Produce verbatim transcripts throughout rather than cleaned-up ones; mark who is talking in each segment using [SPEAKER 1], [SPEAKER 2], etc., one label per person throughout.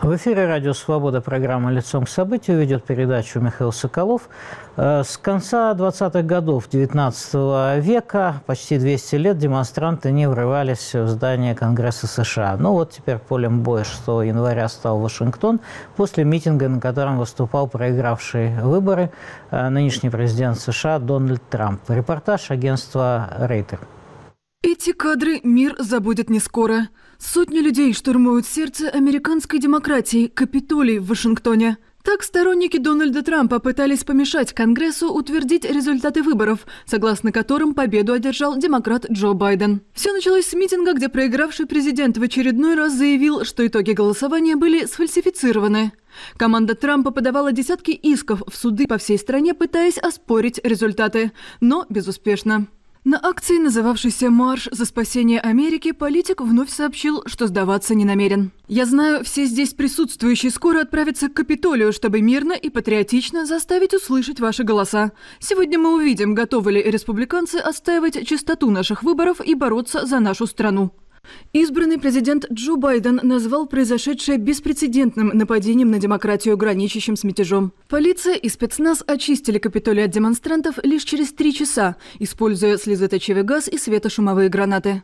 [SPEAKER 1] В эфире «Радио Свобода», программа «Лицом к событию», ведет передачу Михаил Соколов. С конца двадцатых годов девятнадцатого века, почти двести лет, демонстранты не врывались в здание Конгресса США. Ну вот теперь полем боя шестого января стал Вашингтон после митинга, на котором выступал проигравший выборы нынешний президент США Дональд Трамп. Репортаж агентства Рейтер.
[SPEAKER 2] Эти кадры мир забудет не скоро. Сотни людей штурмуют сердце американской демократии – Капитолий в Вашингтоне. Так сторонники Дональда Трампа пытались помешать Конгрессу утвердить результаты выборов, согласно которым победу одержал демократ Джо Байден. Все началось с митинга, где проигравший президент в очередной раз заявил, что итоги голосования были сфальсифицированы. Команда Трампа подавала десятки исков в суды по всей стране, пытаясь оспорить результаты, но безуспешно. На акции, называвшейся «Марш за спасение Америки», политик вновь сообщил, что сдаваться не намерен. «Я знаю, все здесь присутствующие скоро отправятся к Капитолию, чтобы мирно и патриотично заставить услышать ваши голоса. Сегодня мы увидим, готовы ли республиканцы отстаивать чистоту наших выборов и бороться за нашу страну». Избранный президент Джо Байден назвал произошедшее беспрецедентным нападением на демократию, граничащим с мятежом. Полиция и спецназ очистили Капитолий от демонстрантов лишь через три часа, используя слезоточивый газ и светошумовые гранаты.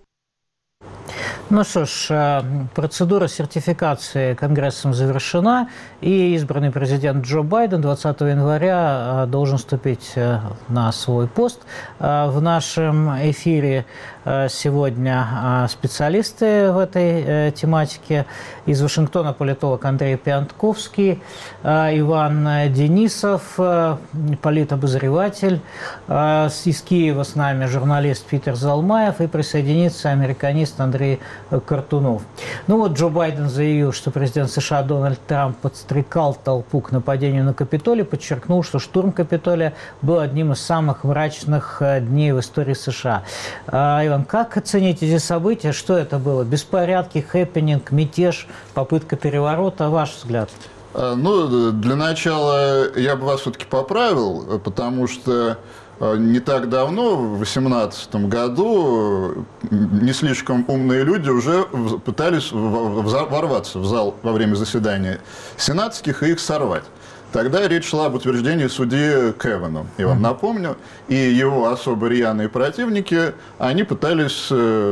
[SPEAKER 1] Ну что ж, процедура сертификации Конгрессом завершена, и избранный президент Джо Байден двадцатого января должен вступить на свой пост. В нашем эфире сегодня специалисты в этой тематике. Из Вашингтона политолог Андрей Пиантковский, Иван Денисов, политобозреватель. Из Киева с нами журналист Питер Залмаев, и присоединится американист Андрей Картунов. Ну вот Джо Байден заявил, что президент США Дональд Трамп подстрекал толпу к нападению на Капитолий, подчеркнул, что штурм Капитолия был одним из самых мрачных дней в истории США. Иван, как оценить эти события? Что это было? Беспорядки, хэппининг, мятеж, попытка переворота? Ваш взгляд?
[SPEAKER 3] Ну, для начала я бы вас все-таки поправил, потому что не так давно, в две тысячи восемнадцатом году, не слишком умные люди уже пытались ворваться в зал во время заседания сенатских и их сорвать. Тогда речь шла об утверждении судьи Кевана, я вам напомню, и его особо рьяные противники, они пытались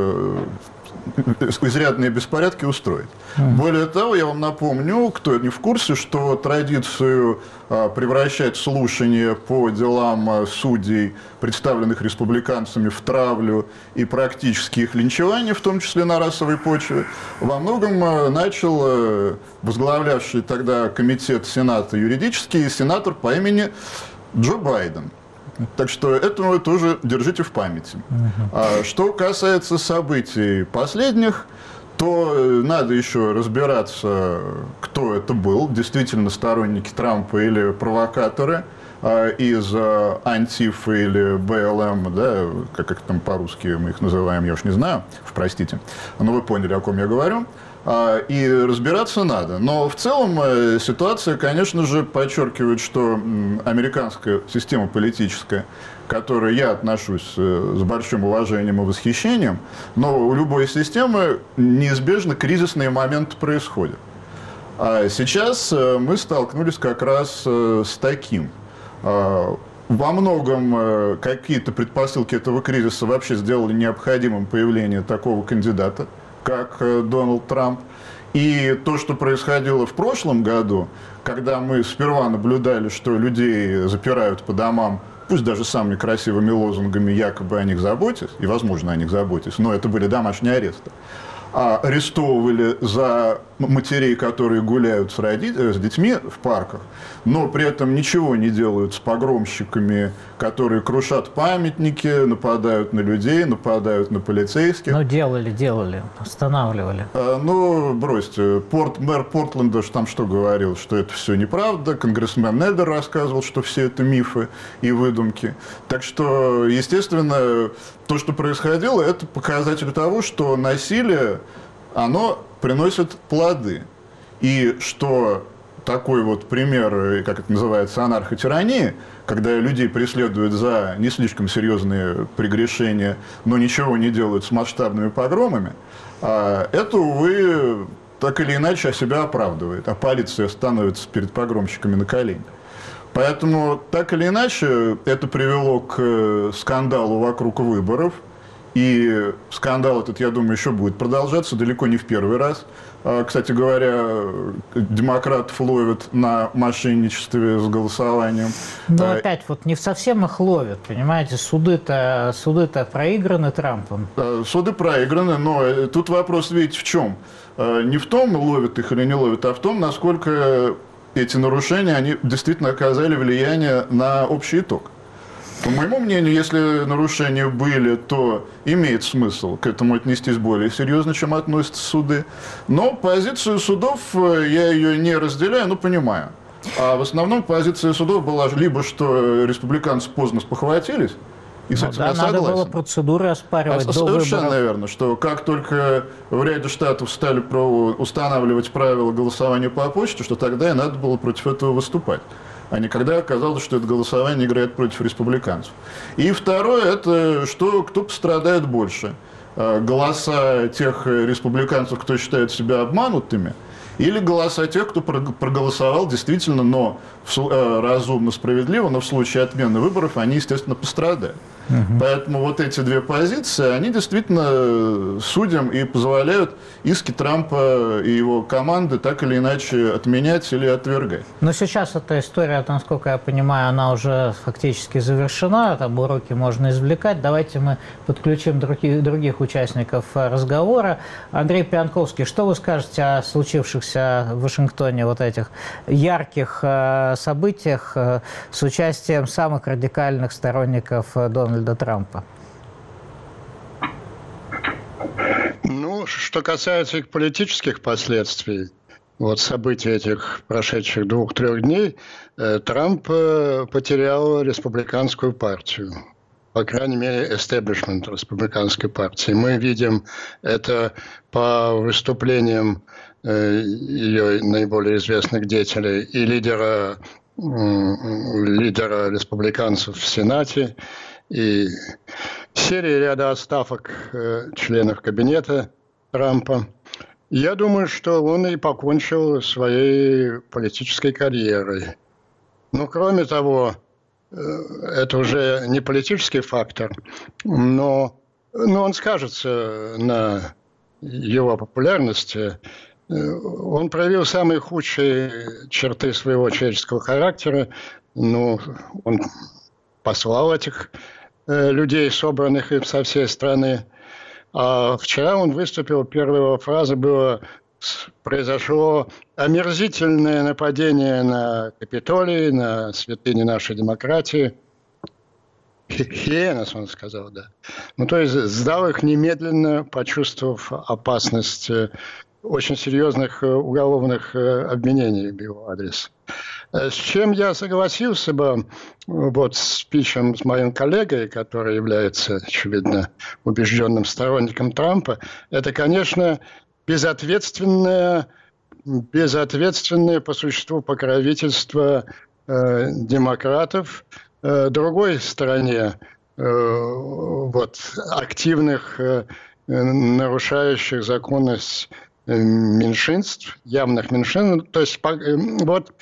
[SPEAKER 3] изрядные беспорядки устроить. Mm. Более того, я вам напомню, кто не в курсе, что традицию а, превращать слушания по делам судей, представленных республиканцами, в травлю и практически их линчевание, в том числе на расовой почве, во многом а, начал а, возглавлявший тогда комитет Сената юридический сенатор по имени Джо Байден. Так что это вы тоже держите в памяти. Uh-huh. А что касается событий последних, то надо еще разбираться, кто это был, действительно сторонники Трампа или провокаторы а, из а, Антифы или Бэ Эл Эм, да, как, как там по-русски мы их называем, я уж не знаю, простите, но вы поняли, о ком я говорю. И разбираться надо. Но в целом ситуация, конечно же, подчеркивает, что американская система политическая, к которой я отношусь с большим уважением и восхищением, но у любой системы неизбежно кризисные моменты происходят. А сейчас мы столкнулись как раз с таким. Во многом какие-то предпосылки этого кризиса вообще сделали необходимым появление такого кандидата, как Дональд Трамп. И то, что происходило в прошлом году, когда мы сперва наблюдали, что людей запирают по домам, пусть даже самыми красивыми лозунгами, якобы о них заботясь, и, возможно, о них заботясь, но это были домашние аресты, а арестовывали за матерей, которые гуляют с, роди... с детьми в парках, но при этом ничего не делают с погромщиками, которые крушат памятники, нападают на людей, нападают на полицейских.
[SPEAKER 1] Ну, делали, делали, останавливали.
[SPEAKER 3] А, ну, бросьте, Порт... мэр Портленда там что говорил, что это все неправда, конгрессмен Недер рассказывал, что все это мифы и выдумки. Так что, естественно, то, что происходило, это показатель того, что насилие, оно приносит плоды. И что такой вот пример, как это называется, анархотирании, когда людей преследуют за не слишком серьезные прегрешения, но ничего не делают с масштабными погромами, это, увы, так или иначе себя оправдывает, а полиция становится перед погромщиками на колени. Поэтому, так или иначе, это привело к скандалу вокруг выборов. И скандал этот, я думаю, еще будет продолжаться далеко не в первый раз. Кстати говоря, демократов ловят на мошенничестве с голосованием.
[SPEAKER 1] Но опять вот не совсем их ловят, понимаете, суды-то суды-то проиграны Трампом.
[SPEAKER 3] Суды проиграны, но тут вопрос, видите, в чем? Не в том, ловят их или не ловят, а в том, насколько эти нарушения, они действительно оказали влияние на общий итог. По моему мнению, если нарушения были, то имеет смысл к этому отнестись более серьезно, чем относятся суды. Но позицию судов я ее не разделяю, но понимаю. А в основном позиция судов была либо, что республиканцы поздно спохватились, и с
[SPEAKER 1] ну,
[SPEAKER 3] этим
[SPEAKER 1] да,
[SPEAKER 3] я согласен.
[SPEAKER 1] Надо было процедуры оспаривать
[SPEAKER 3] а,
[SPEAKER 1] до
[SPEAKER 3] совершенно
[SPEAKER 1] выборов.
[SPEAKER 3] верно, что как только в ряде штатов стали устанавливать правила голосования по почте, что тогда и надо было против этого выступать. А не когда оказалось, что это голосование играет против республиканцев. И второе, это что, кто пострадает больше. Голоса тех республиканцев, кто считает себя обманутыми, или голоса тех, кто проголосовал действительно, но разумно, справедливо, но в случае отмены выборов они, естественно, пострадают. Угу. Поэтому вот эти две позиции, они действительно судьям и позволяют иски Трампа и его команды так или иначе отменять или отвергать.
[SPEAKER 1] Но сейчас эта история, насколько я понимаю, она уже фактически завершена, там уроки можно извлекать. Давайте мы подключим других, других участников разговора. Андрей Пьянковский, что вы скажете о случившихся в Вашингтоне вот этих ярких э, событиях э, с участием самых радикальных сторонников Дональда Трампа?
[SPEAKER 4] Ну, что касается их политических последствий, вот событий этих прошедших двух-трех дней, э, Трамп э, потерял республиканскую партию. По крайней мере, эстеблишмент республиканской партии. Мы видим это по выступлениям э, ее наиболее известных деятелей и лидера, э, лидера республиканцев в Сенате, и серии ряда отставок э, членов кабинета Трампа. Я думаю, что он и покончил своей политической карьерой. Но кроме того, э, это уже не политический фактор, но, но он скажется на его популярности. Он проявил самые худшие черты своего человеческого характера. Ну, он послал этих э, людей, собранных им со всей страны. А вчера он выступил, первая его фраза была: произошло омерзительное нападение на Капитолий, на святыни нашей демократии. Хиенос, он сказал, да. Ну, то есть сдал их немедленно, почувствовав опасность очень серьезных уголовных обвинений в его адрес. С чем я согласился бы, вот, с спичем с моим коллегой, который является, очевидно, убежденным сторонником Трампа, это, конечно, безответственное, безответственное по существу покровительство э, демократов э, другой стороне, э, вот, активных, э, нарушающих законность меньшинств, явных меньшинств. То есть вот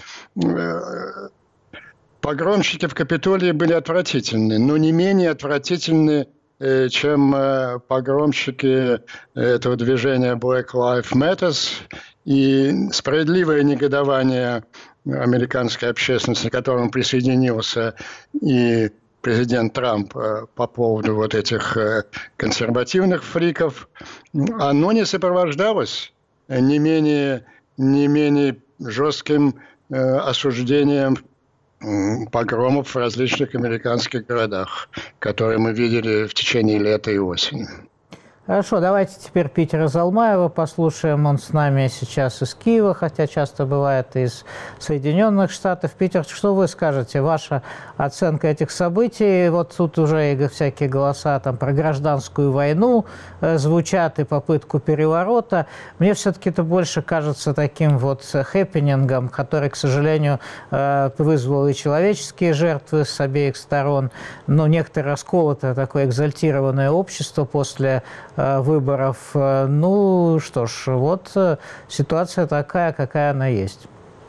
[SPEAKER 4] погромщики в Капитолии были отвратительны, но не менее отвратительны, чем погромщики этого движения Black Lives Matter, и справедливое негодование американской общественности, к которому присоединился и президент Трамп по поводу вот этих консервативных фриков, оно не сопровождалось не менее, не менее жестким осуждением погромов в различных американских городах, которые мы видели в течение лета и осени.
[SPEAKER 1] Хорошо, давайте теперь Питера Залмаева послушаем. Он с нами сейчас из Киева, хотя часто бывает из Соединенных Штатов. Питер, что вы скажете? Ваша оценка этих событий? Вот тут уже и всякие голоса там про гражданскую войну э, звучат, и попытку переворота. Мне все-таки это больше кажется таким вот хэппенингом, который, к сожалению, э, вызвал и человеческие жертвы с обеих сторон. Но некоторое расколотое такое экзальтированное общество после выборов. Ну что ж, вот ситуация такая, какая она есть.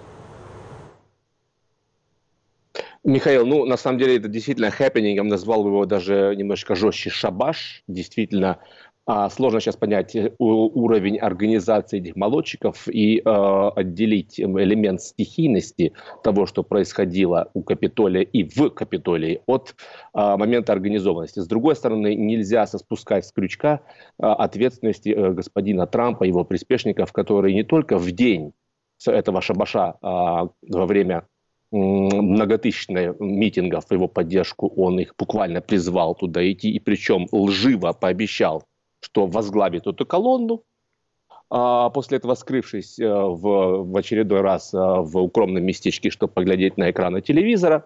[SPEAKER 5] Михаил, ну, на самом деле, это действительно happening, я назвал его даже немножко жестче шабаш. Действительно, сложно сейчас понять уровень организации этих молодчиков и э, отделить элемент стихийности того, что происходило у Капитолия и в Капитолии, от э, момента организованности. С другой стороны, нельзя спускать с крючка э, ответственности э, господина Трампа и его приспешников, которые не только в день этого шабаша э, во время многотысячных митингов в его поддержку, он их буквально призвал туда идти, и причем лживо пообещал, что возглавит эту колонну, а после этого скрывшись в, в очередной раз в укромном местечке, чтобы поглядеть на экраны телевизора.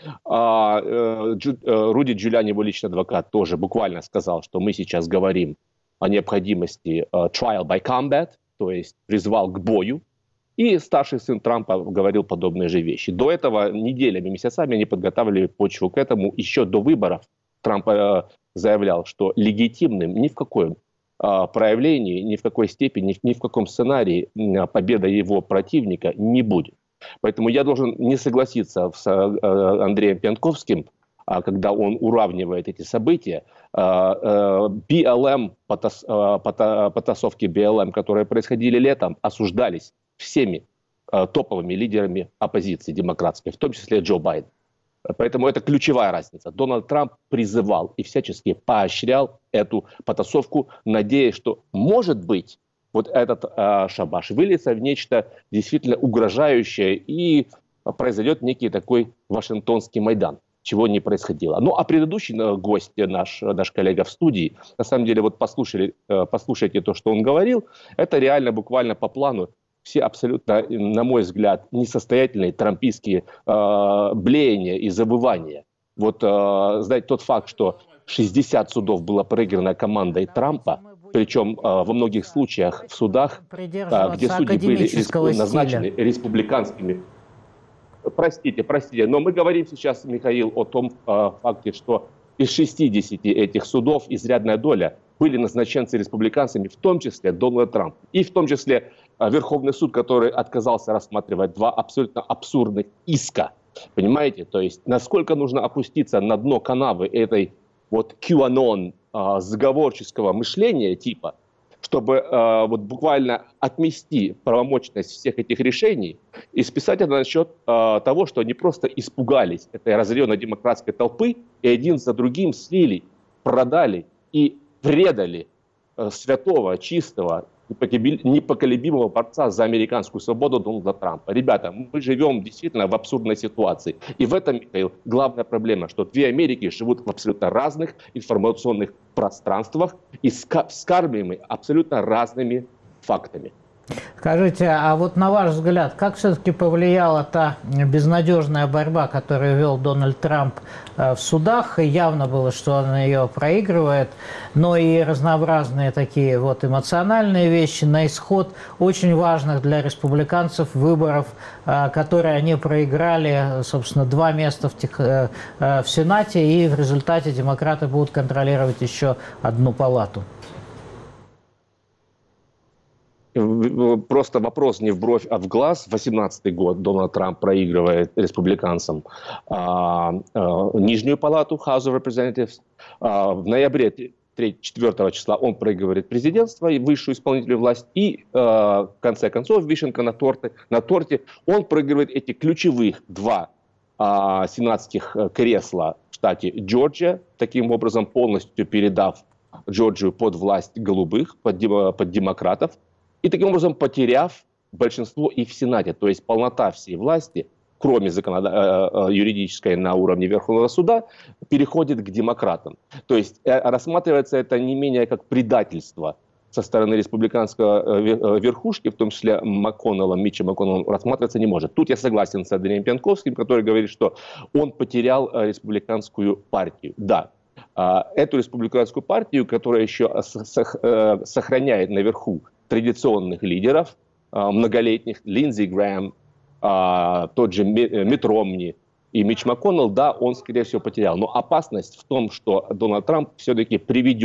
[SPEAKER 5] Руди Джулиани, его личный адвокат, тоже буквально сказал, что мы сейчас говорим о необходимости trial by combat, то есть призвал к бою. И старший сын Трампа говорил подобные же вещи. До этого неделями, месяцами они подготавливали почву к этому. Еще до выборов Трамп э, заявлял, что легитимным ни в каком э, проявлении, ни в какой степени, ни, ни в каком сценарии э, победа его противника не будет. Поэтому я должен не согласиться с э, Андреем Пьянковским, э, когда он уравнивает эти события. Э, э, би эл эм, потас, э, пота, потасовки би эл эм, которые происходили летом, осуждались всеми э, топовыми лидерами оппозиции демократской, в том числе Джо Байден. Поэтому это ключевая разница. Дональд Трамп призывал и всячески поощрял эту потасовку, надеясь, что, может быть, вот этот э, шабаш выльется в нечто действительно угрожающее и произойдет некий такой Вашингтонский Майдан, чего не происходило. Ну, а предыдущий гость, наш, наш коллега в студии, на самом деле, вот послушали, послушайте то, что он говорил, это реально буквально по плану все абсолютно, на мой взгляд, несостоятельные трампийские э, блеяния и забывания. Вот, э, знаете, тот факт, что шестьдесят судов было проиграно командой Трампа, причем э, во многих случаях в судах, э, где судьи были респ... назначены республиканскими. Простите, простите, но мы говорим сейчас, Михаил, о том э, факте, что из шестидесяти этих судов изрядная доля были назначенцы республиканцами, в том числе Дональд Трамп, и в том числе э, Верховный суд, который отказался рассматривать два абсолютно абсурдных иска. Понимаете? То есть насколько нужно опуститься на дно канавы этой вот QAnon э, заговорческого мышления типа, чтобы э, вот буквально отмести правомочность всех этих решений и списать это насчет э, того, что они просто испугались этой разъяренной демократской толпы и один за другим слили, продали и предали э, святого, чистого, непоколебимого борца за американскую свободу Дональда Трампа. Ребята, мы живем действительно в абсурдной ситуации. И в этом, Михаил, главная проблема, что две Америки живут в абсолютно разных информационных пространствах и вскармливаемы абсолютно разными фактами.
[SPEAKER 1] Скажите, а вот на ваш взгляд, как все-таки повлияла та безнадежная борьба, которую вел Дональд Трамп в судах? И явно было, что он ее проигрывает, но и разнообразные такие вот эмоциональные вещи на исход очень важных для республиканцев выборов, которые они проиграли, собственно, два места в, тех, в Сенате, и в результате демократы будут контролировать еще одну палату.
[SPEAKER 5] Просто вопрос не в бровь, а в глаз. восемнадцатый год Дональд Трамп проигрывает республиканцам а, а, нижнюю палату House of Representatives. А, в ноябре четвёртого числа он проигрывает президентство и высшую исполнительную власть. И а, в конце концов, вишенка на торте, на торте, он проигрывает эти ключевых два а, сенатских кресла в штате Джорджия, таким образом полностью передав Джорджию под власть голубых, под, под демократов. И таким образом потеряв большинство и в Сенате, то есть полнота всей власти, кроме законодательной, юридической на уровне Верховного суда, переходит к демократам. То есть рассматривается это не менее как предательство со стороны республиканской верхушки, в том числе МакКоннелла, Митча МакКоннелла, рассматриваться не может. Тут я согласен с Андреем Пьянковским, который говорит, что он потерял республиканскую партию. Да. Эту республиканскую партию, которая еще сохраняет наверху традиционных лидеров, многолетних, Линдзи Грэм, тот же Митт Ромни и Митч МакКоннелл, да, он, скорее всего, потерял. Но опасность в том, что Дональд Трамп все-таки приведет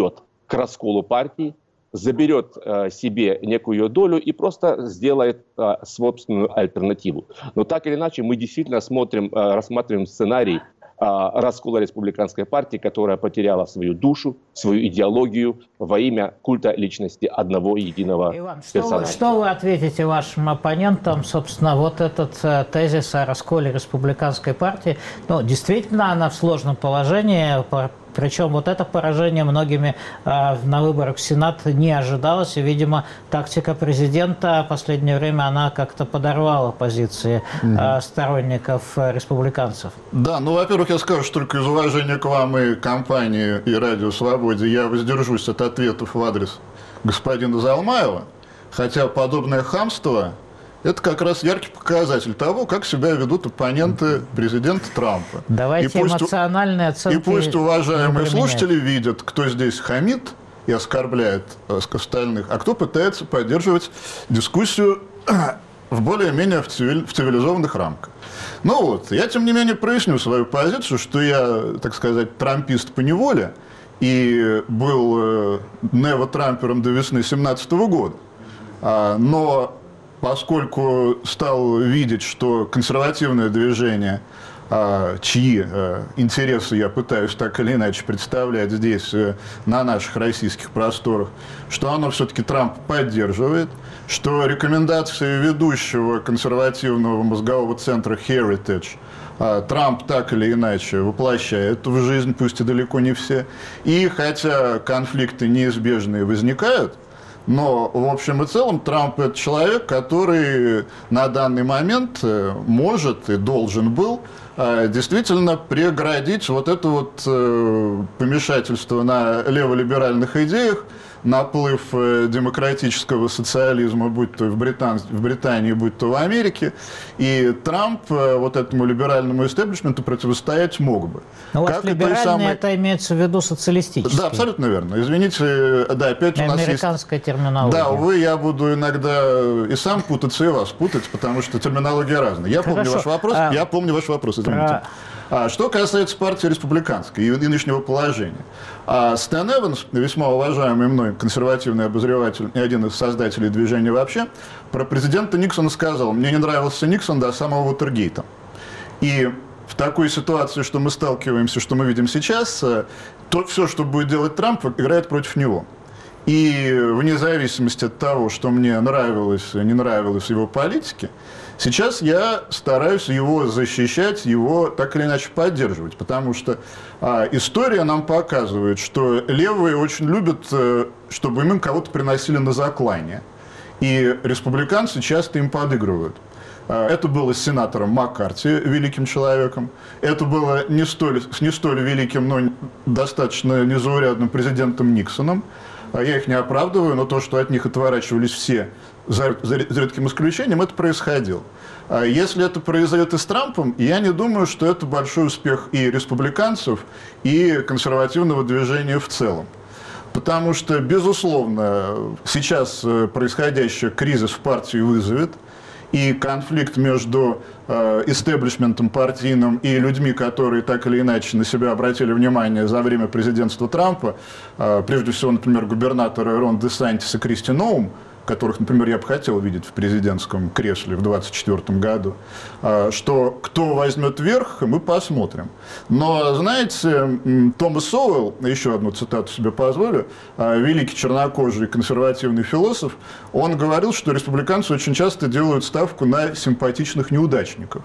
[SPEAKER 5] к расколу партии, заберет э, себе некую ее долю и просто сделает э, собственную альтернативу. Но так или иначе мы действительно смотрим, э, рассматриваем сценарий э, раскола республиканской партии, которая потеряла свою душу, свою идеологию во имя культа личности одного единого
[SPEAKER 1] Иван, что
[SPEAKER 5] персонажа.
[SPEAKER 1] вы, что вы ответите вашим оппонентам, собственно, вот этот э, тезис о расколе республиканской партии? Ну, действительно, она в сложном положении. Причем вот это поражение многими э, на выборах в Сенат не ожидалось. И, видимо, тактика президента в последнее время, она как-то подорвала позиции э, сторонников э, республиканцев.
[SPEAKER 3] Да, ну, во-первых, я скажу, что только из уважения к вам и компании, и Радио Свободе я воздержусь от ответов в адрес господина Залмаева. Хотя подобное хамство – это как раз яркий показатель того, как себя ведут оппоненты президента Трампа.
[SPEAKER 1] Давайте
[SPEAKER 3] и пусть,
[SPEAKER 1] эмоциональные оценки.
[SPEAKER 3] И пусть уважаемые слушатели видят, кто здесь хамит и оскорбляет остальных, а кто пытается поддерживать дискуссию в более-менее в цивилизованных рамках. Ну вот, я тем не менее проясню свою позицию, что я, так сказать, трампист по неволе и был нео-трампером до весны две тысячи семнадцатого года. Но поскольку стал видеть, что консервативное движение, чьи интересы я пытаюсь так или иначе представлять здесь, на наших российских просторах, что оно все-таки Трамп поддерживает, что рекомендации ведущего консервативного мозгового центра Heritage Трамп так или иначе воплощает в жизнь, пусть и далеко не все. И хотя конфликты неизбежные возникают, но, в общем и целом, Трамп – это человек, который на данный момент может и должен был действительно преградить вот это вот помешательство на леволиберальных идеях, наплыв демократического социализма, будь то в, Британ... в Британии, будь то в Америке. И Трамп вот этому либеральному истеблишменту противостоять мог бы.
[SPEAKER 1] Но у вас либеральный самый... это имеется в виду социалистический.
[SPEAKER 3] Да, абсолютно верно. Извините, да, опять у нас есть...
[SPEAKER 1] Американская терминология.
[SPEAKER 3] Да, увы, я буду иногда и сам путаться, и вас путать, потому что терминология разная. Я Хорошо. помню ваш вопрос, а... я помню ваш вопрос, извините. Про... Что касается партии республиканской и нынешнего положения. Стэн Эванс, весьма уважаемый мной консервативный обозреватель и один из создателей движения вообще, про президента Никсона сказал: мне не нравился Никсон до самого Уотергейта. И в такой ситуации, что мы сталкиваемся, что мы видим сейчас, то все, что будет делать Трамп, играет против него. И вне зависимости от того, что мне нравилось, не нравилось в его политике, сейчас я стараюсь его защищать, его так или иначе поддерживать, потому что а, история нам показывает, что левые очень любят, чтобы им кого-то приносили на заклание, и республиканцы часто им подыгрывают. А, это было с сенатором Маккарти, великим человеком, это было не столь, с не столь великим, но достаточно незаурядным президентом Никсоном. Я их не оправдываю, но то, что от них отворачивались все, за, за, за редким исключением, это происходило. Если это произойдет и с Трампом, я не думаю, что это большой успех и республиканцев, и консервативного движения в целом. Потому что, безусловно, сейчас происходящий кризис в партии вызовет, и конфликт между э, истеблишментом партийным и людьми, которые так или иначе на себя обратили внимание за время президентства Трампа, э, прежде всего, например, губернаторы Рон Де Сантис и Кристи Ноум, которых, например, я бы хотел видеть в президентском кресле в двадцать четвёртом году, что кто возьмет верх, мы посмотрим. Но, знаете, Томас Соуэлл, еще одну цитату себе позволю, великий чернокожий консервативный философ, он говорил, что республиканцы очень часто делают ставку на симпатичных неудачников.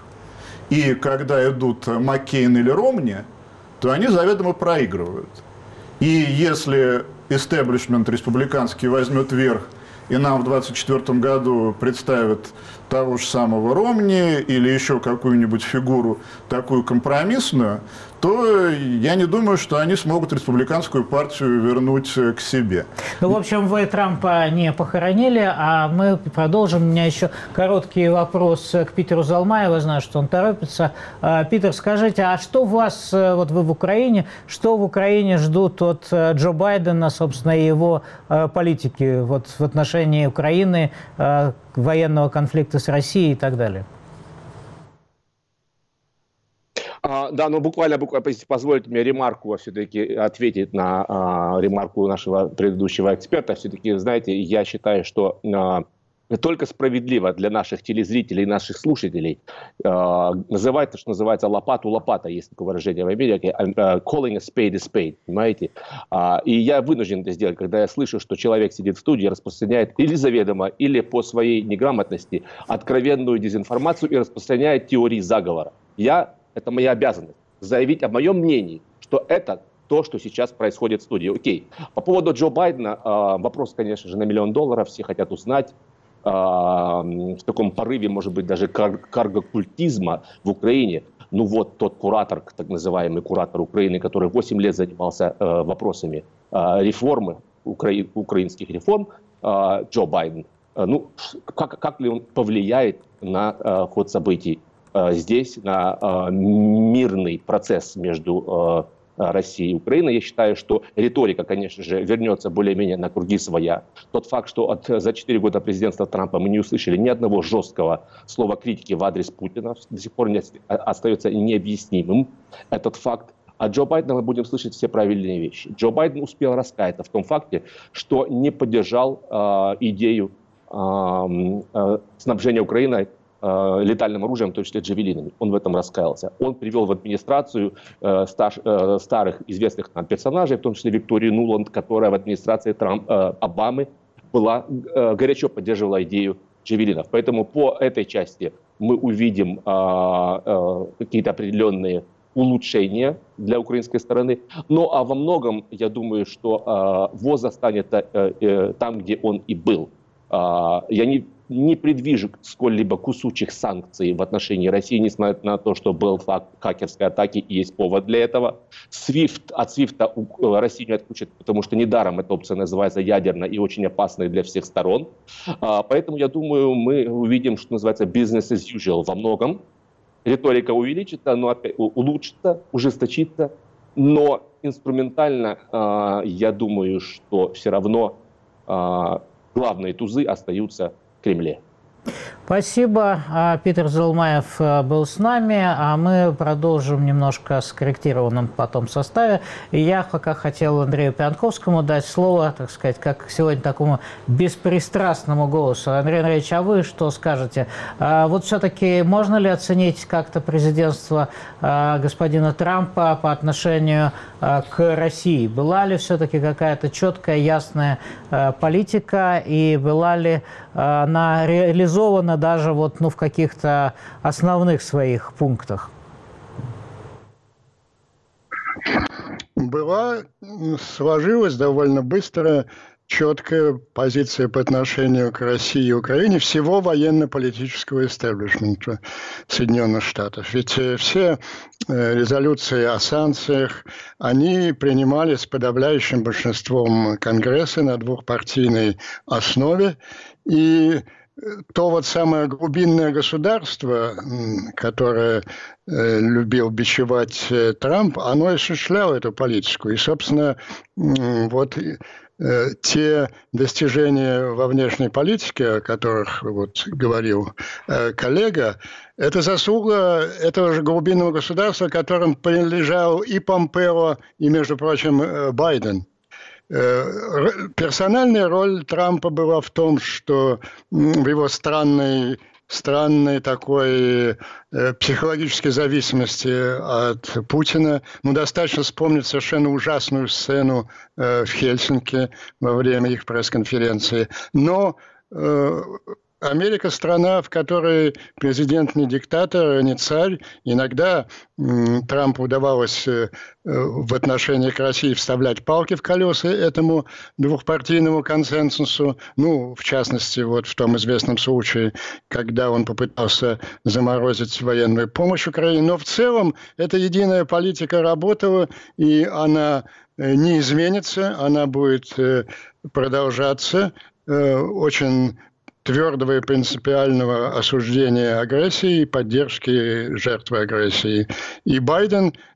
[SPEAKER 3] И когда идут Маккейн или Ромни, то они заведомо проигрывают. И если истеблишмент республиканский возьмет верх, и нам в двадцать четвёртом году представят того же самого Ромни или еще какую-нибудь фигуру такую компромиссную, то я не думаю, что они смогут республиканскую партию вернуть к себе.
[SPEAKER 1] Ну, в общем, вы Трампа не похоронили, а мы продолжим. У меня еще короткий вопрос к Питеру Залмаеву. Знаю, что он торопится. Питер, скажите, а что вас, вот вы в Украине, что в Украине ждут от Джо Байдена, собственно, и его политики вот, в отношении Украины, военного конфликта с Россией и так далее?
[SPEAKER 5] А, да, но буквально, буквально, если позволите мне ремарку все-таки ответить на а, ремарку нашего предыдущего эксперта. Все-таки, знаете, я считаю, что а, только справедливо для наших телезрителей и наших слушателей а, называть то, что называется лопату лопата, есть такое выражение в Америке, uh, calling a spade a spade, понимаете? А, и я вынужден это сделать, когда я слышу, что человек сидит в студии, распространяет или заведомо, или по своей неграмотности откровенную дезинформацию и распространяет теории заговора. Я Это моя обязанность заявить о моем мнении, что это то, что сейчас происходит в студии. Окей. По поводу Джо Байдена, э, вопрос, конечно же, на миллион долларов. Все хотят узнать э, в таком порыве, может быть, даже кар- каргокультизма в Украине. Ну вот тот куратор, так называемый куратор Украины, который восемь лет занимался э, вопросами э, реформы, укра- украинских реформ, э, Джо Байден. Э, ну, как, как ли он повлияет на э, ход событий здесь, на э, мирный процесс между э, Россией и Украиной? Я считаю, что риторика, конечно же, вернется более-менее на круги своя. Тот факт, что от, за четыре года президентства Трампа мы не услышали ни одного жесткого слова критики в адрес Путина, до сих пор не остается необъяснимым этот факт. А Джо Байдена мы будем слышать все правильные вещи. Джо Байден успел раскаяться в том факте, что не поддержал э, идею э, э, снабжения Украины летальным оружием, в том числе джавелинами. Он в этом раскаялся. Он привел в администрацию э, стаж, э, старых известных нам персонажей, в том числе Викторию Нуланд, которая в администрации Трамп, э, Обамы была, э, горячо поддерживала идею джавелинов. Поэтому по этой части мы увидим э, э, какие-то определенные улучшения для украинской стороны. Ну а во многом, я думаю, что э, ВОЗ останется э, э, там, где он и был. Э, я не не предвижу сколь-либо кусучих санкций в отношении России, несмотря на то, что был факт хакерской атаки и есть повод для этого. свифт, от свифта Россию не отключат, потому что недаром эта опция называется ядерной и очень опасной для всех сторон. Поэтому, я думаю, мы увидим, что называется business as usual во многом. Риторика увеличится, но опять улучшится, ужесточится. Но инструментально, я думаю, что все равно главные тузы остаются в Кремле.
[SPEAKER 1] Спасибо. Питер Залмаев был с нами, а мы продолжим немножко в скорректированном потом составе. И я пока хотел Андрею Пианковскому дать слово, так сказать, как сегодня такому беспристрастному голосу. Андрей Андреевич, а вы что скажете? Вот все-таки можно ли оценить как-то президентство господина Трампа по отношению к России? Была ли все-таки какая-то четкая, ясная политика, и была ли она реализована даже вот, ну, в каких-то основных своих пунктах?
[SPEAKER 4] Была, сложилась довольно быстро четкая позиция по отношению к России и Украине всего военно-политического истеблишмента Соединенных Штатов. Ведь все резолюции о санкциях, они принимались подавляющим большинством Конгресса на двухпартийной основе. И то вот самое глубинное государство, которое э, любил бичевать э, Трамп, оно осуществляло эту политику. И, собственно, э, вот э, те достижения во внешней политике, о которых вот говорил э, коллега, это заслуга этого же глубинного государства, которым принадлежал и Помпео, и, между прочим, э, Байден. Персональная роль Трампа была в том, что в его странной, странной такой э, психологической зависимости от Путина, ну, достаточно вспомнить совершенно ужасную сцену э, в Хельсинки во время их пресс-конференции. Но э, Америка – страна, в которой президент не диктатор, не царь. Иногда м, Трампу удавалось э, в отношении к России вставлять палки в колеса этому двухпартийному консенсусу. Ну, в частности, вот в том известном случае, когда он попытался заморозить военную помощь Украине. Но в целом эта единая политика работала, и она э, не изменится, она будет э, продолжаться э, очень твердого и принципиального осуждения агрессии и поддержки жертвы агрессии. И Байден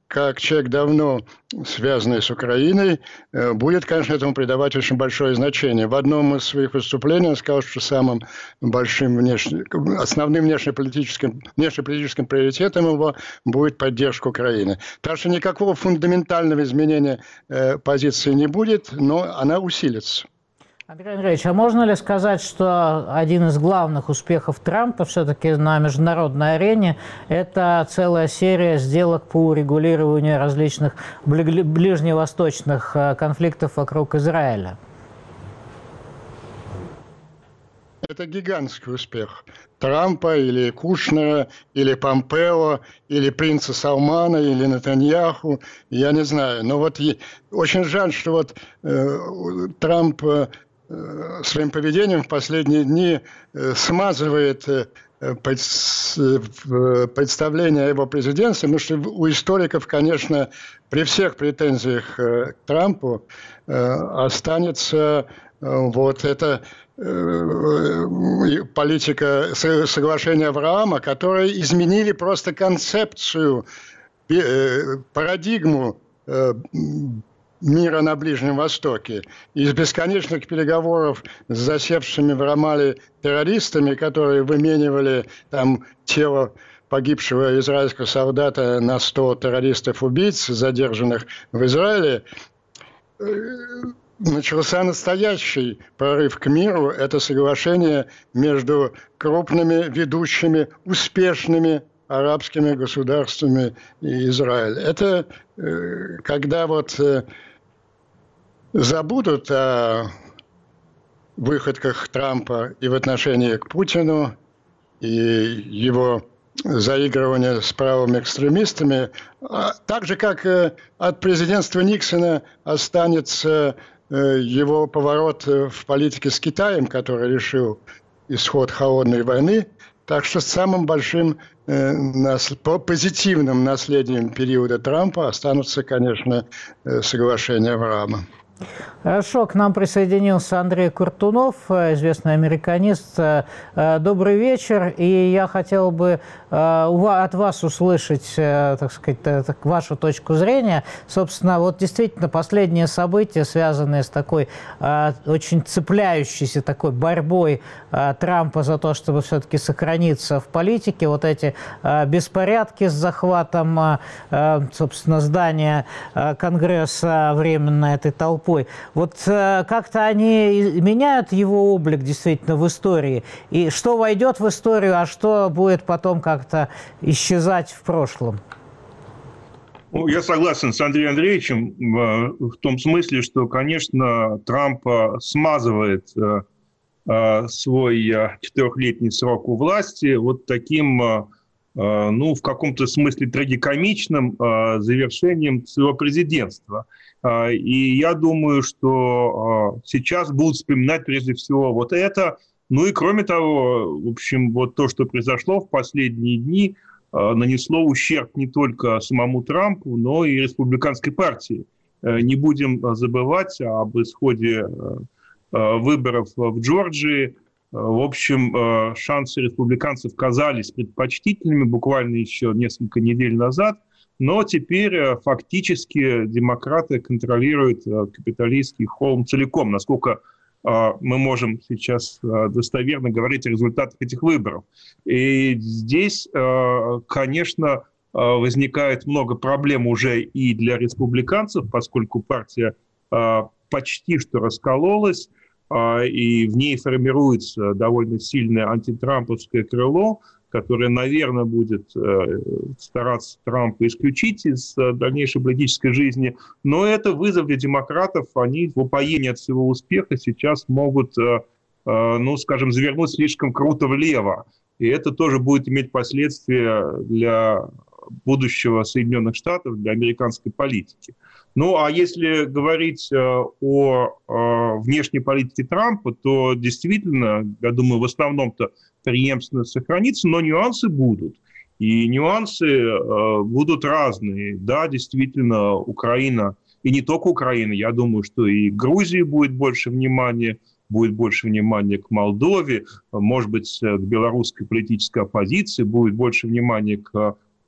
[SPEAKER 4] как человек, давно связанный с Украиной, будет, конечно, этому придавать очень большое значение. В одном из своих выступлений он сказал, что самым большим внешне, основным внешнеполитическим, внешнеполитическим приоритетом его будет поддержка Украины. Так что никакого фундаментального изменения э, позиции не будет, но она усилится.
[SPEAKER 1] Андрей Андреевич, а можно ли сказать, что один из главных успехов Трампа все-таки на международной арене – это целая серия сделок по урегулированию различных ближневосточных конфликтов вокруг Израиля?
[SPEAKER 4] Это гигантский успех Трампа или Кушнера, или Помпео, или принца Салмана, или Нетаньяху, я не знаю. Но вот очень жаль, что вот э, Трамп э, своим поведением в последние дни э, смазывает э, представление о его президентстве, потому что у историков, конечно, при всех претензиях э, к Трампу э, останется э, вот это политика соглашения Авраама, которые изменили просто концепцию, парадигму мира на Ближнем Востоке. Из бесконечных переговоров с засевшими в Рамале террористами, которые выменивали там тело погибшего израильского солдата на сто террористов-убийц, задержанных в Израиле, начался настоящий прорыв к миру. Это соглашение между крупными, ведущими, успешными арабскими государствами и Израиль. Это э, когда вот э, забудут о выходках Трампа и в отношении к Путину, и его заигрывание с правыми экстремистами, а так же, как э, от президентства Никсона останется его поворот в политике с Китаем, который решил исход холодной войны. Так что самым большим э, нас, позитивным наследием периода Трампа останутся, конечно, соглашения Авраама.
[SPEAKER 1] Хорошо, к нам присоединился Андрей Куртунов, известный американист. Добрый вечер, и я хотел бы от вас услышать, так сказать, вашу точку зрения. Собственно, вот действительно последние события, связанные с такой очень цепляющейся такой борьбой Трампа за то, чтобы все-таки сохраниться в политике, вот эти беспорядки с захватом, собственно, здания Конгресса временно этой толпой. Вот э, как-то они меняют его облик действительно в истории. И что войдет в историю, а что будет потом как-то исчезать в прошлом?
[SPEAKER 6] Ну, я согласен с Андреем Андреевичем в, в том смысле, что, конечно, Трамп смазывает э, э, свой э, четырехлетний срок у власти вот таким, э, ну, в каком-то смысле трагикомичным э, завершением своего президентства. И я думаю, что сейчас будут вспоминать прежде всего вот это. Ну и кроме того, в общем, вот то, что произошло в последние дни, нанесло ущерб не только самому Трампу, но и республиканской партии. Не будем забывать об исходе выборов в Джорджии. В общем, шансы республиканцев казались предпочтительными буквально еще несколько недель назад. Но теперь фактически демократы контролируют капитолийский холм целиком, насколько мы можем сейчас достоверно говорить о результатах этих выборов. И здесь, конечно, возникает много проблем уже и для республиканцев, поскольку партия почти что раскололась, и в ней формируется довольно сильное антитрамповское крыло, которое, наверное, будет э, стараться Трампа исключить из э, дальнейшей политической жизни. Но это вызов для демократов. Они в упоении от своего успеха сейчас могут, э, э, ну, скажем, завернуть слишком круто влево. И это тоже будет иметь последствия для будущего Соединенных Штатов, для американской политики. Ну, а если говорить э, о э, внешней политике Трампа, то действительно, я думаю, в основном-то преемственность сохранится, но нюансы будут. И нюансы э, будут разные. Да, действительно, Украина, и не только Украина, я думаю, что и Грузии будет больше внимания, будет больше внимания к Молдове, может быть, к белорусской политической оппозиции, будет больше внимания к